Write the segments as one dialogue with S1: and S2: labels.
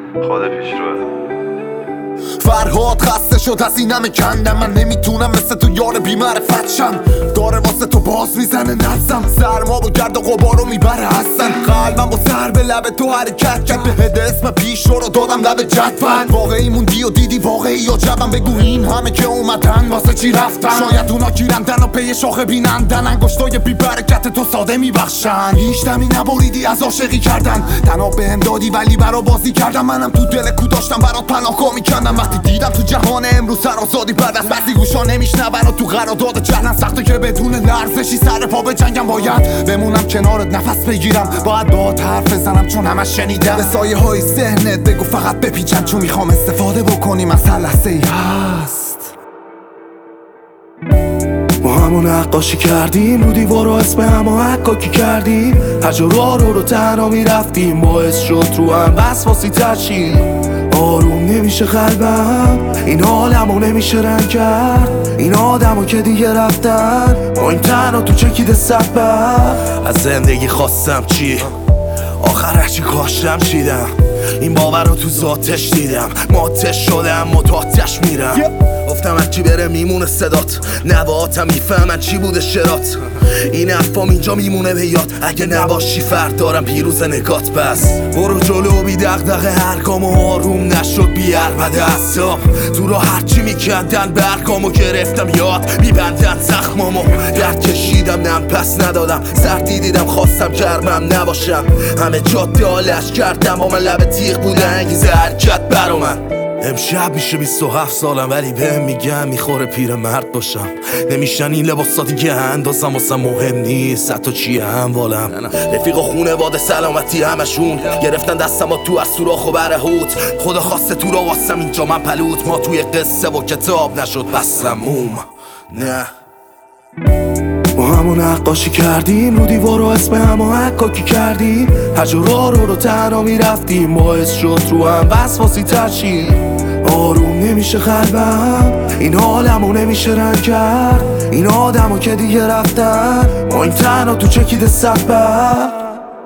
S1: خدا پیش روه.
S2: فرهاد خسته شد از این همه کندم، من نمیتونم مثل تو یار بی‌معرفت شم. داره واسه تو باز میزنه نفسم، سرما و گرد و غبارو میبره هستن. قلبم با سر به لب تو حرکت کرد، بهت اسم پیش رو دادم لب جدول. واقعی موندی و دیدی واقعی یا جبم، بگو این همه که اومدن واسه چی رفتن. شاید اونا گیرندن و پی شاخه بینندن، انگشتای بی برکت تو ساده میبخشن. هیچ دمی نبریدی از عاشقی کردن، تنها بهم دادی ولی برا بازی کردم. منم تو دل کو داشتم برات پناهگاه میکندم. وقتی دیدم تو جهان امروز سرآزادی بعد از بسی گوشا نمیشنون و تو قرارداد جهنم سخته که بدون لرزشی سر پا به جنگم. باید بمونم کنارت نفس بگیرم، باید باهات حرف بزنم چون همش شنیدم. به سایه های ذهنت بگو فقط بپیچن، چون میخوام استفاده بکنیم از هر لحظه ای هست.
S3: ما همون نقاشی کردیم رو دیوار و اسم همو حکاکی کردیم. هر رو تنها میرفتیم، باعث شد رو هم بس واسی ترشیم. آروم نمیشه قلبم، این حالمو نمیشه رنگ کرد. این آدمو که دیگه رفتن، ما این تنها تو چکیده سبب. از زندگی خواستم چی؟ آخر هرچی کاشتم چیدم. این باور رو تو ذاتش دیدم، ماتش شدم متاتش میرم. گفتم هرچی بره میمونه صدات، نواتم میفهمن چی بوده شرات. این حرفام اینجا میمونه به یاد، اگه نباشی فرد دارم پیروز نگات. بس برو جلو بی دغدغه، هر گامو آروم نشد بی عربده اعصاب. تو را هرچی میکندن برگامو گرفتم یاد، میبندن زخمامو درد کشیدم نم پس ندادم. سردی دیدم خواستم گرمم نباشم، همه جاده آلش کردم با من لب تیغ بوده انگیزه حرکت برا من. امشب میشه 27 سالم ولی بهم میگم میخوره پیر مرد باشم. نمیشن این لباسا دیگه اندازم واسم مهم نیست حتی چیه هموالم. رفیق و خونواده سلامتی همشون گرفتن دستم تو از سوراخ و برهوت. خدا خواسته تو را واسم اینجا من پلوت. ما توی قصه و کتاب نشد بس موم نه. ما همون نقاشی کردیم رو دیوار و اسم همو حکاکی کردیم. هر رو تنها میرفتیم، باعث شد رو هم بس واسی ترشیم. آروم نمیشه قلبم، این حالمو نمیشه رنگ کرد. این آدمو که دیگه رفتن، ما این تنها تو چکیده سبب.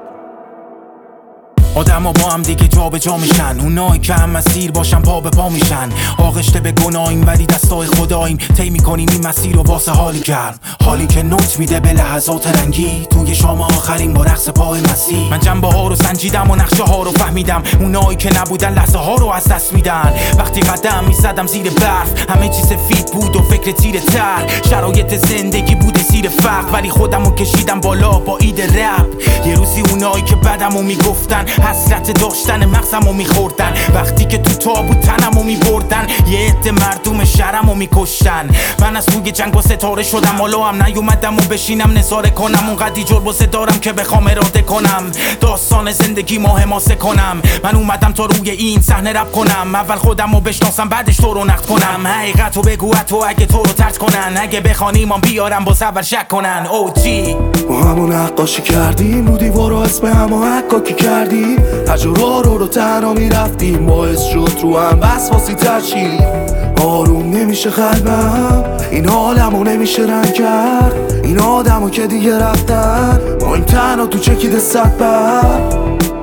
S4: آدم ها با هم دیگه جا به جا میشن، اونایی که هم مسیر باشن پا به پا میشن. آغشته به گناهیم ولی دستای خداییم، طی میکنیم این مسیر رو واسه حالی گرم. حالی که نوت میده به لحظات رنگی، توی شام آخرین با رقص پای مسیح. من جنبه ها رو سنجیدم و نقشه ها رو فهمیدم، اونایی که نبودن لحظه ها رو از دست میدن. وقتی قدم میزدم زیر برف، همه چیز سفید بود و فکر تیره تر. شرایط زندگی بوده زیر فقر، ولی خودمو کشیدم بالا با اید رپ. یه روزی اونایی که بدمو میگفتن، حسرت داشتن مغزمو میخوردن. وقتی که تو تابوت تنمو میبردن، یه عده مردم شهرمو میکشتن. من از توی جنگ با ستاره شدم، حالا هم نیومدم و بشینم نظاره کنم. اونقدی جربوزه دارم که بخوام اراده کنم، داستان زندگی ما حماسه کنم. من اومدم تا روی این صحنه رپ کنم، اول خودمو بشناسم بعدش تو رو نقد کنم. حقیقتو بگو تو اگه تو رو طرد کنن، اگه بخوانی من بیارم باز اول شک کنن. OG
S3: ما همون نقاشی کردیم رو دیوار و اسم همو حکاکی کردیم. هر رو تنها میرفتیم، باعث شد رو هم بس واسی ترشیم. آروم نمیشه قلبم، این حالمو نمیشه رنگ کرد. این آدمو که دیگه رفتن، ما این تنها تو چکیده سبب.